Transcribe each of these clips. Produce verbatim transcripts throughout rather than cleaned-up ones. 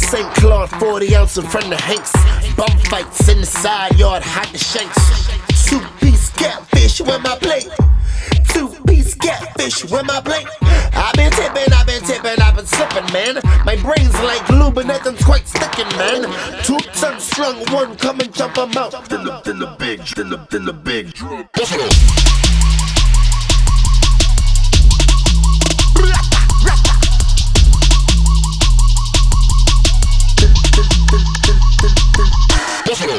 Saint Claude, forty ounce in front of Hanks. Bum fights in the side yard, hide the shanks. Two-piece catfish with my plate. Two-piece catfish with my plate. I've been tipping, I've been tipping, I've been slipping, man. My brain's like glue, but nothing's quite sticking, man. Two tons strung, one come and jump 'em out. Then the, then the big, then the, then the big Buffalo. Buffalo.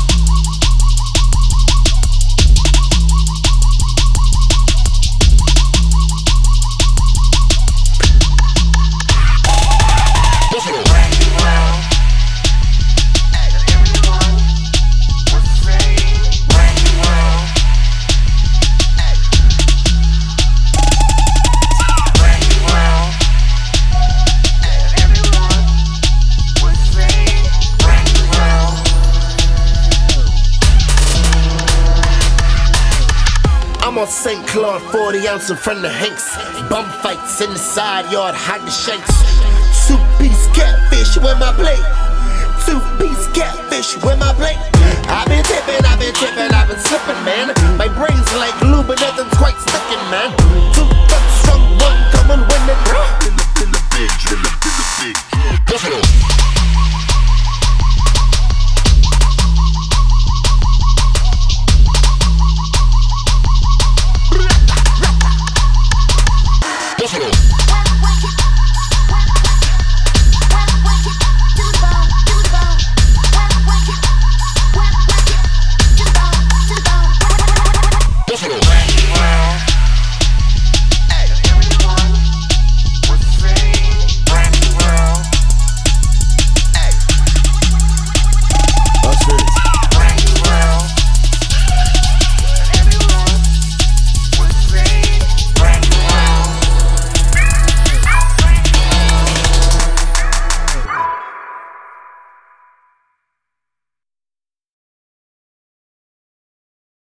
I'm on Saint Claude, forty ounce in front of Hanks. Bum fights in the side yard, hide the shanks. Two-piece catfish with my plate. Two-piece catfish with my plate. I've been tipping, I've been tipping, I've been slipping, man. My brain's like glue, but nothing's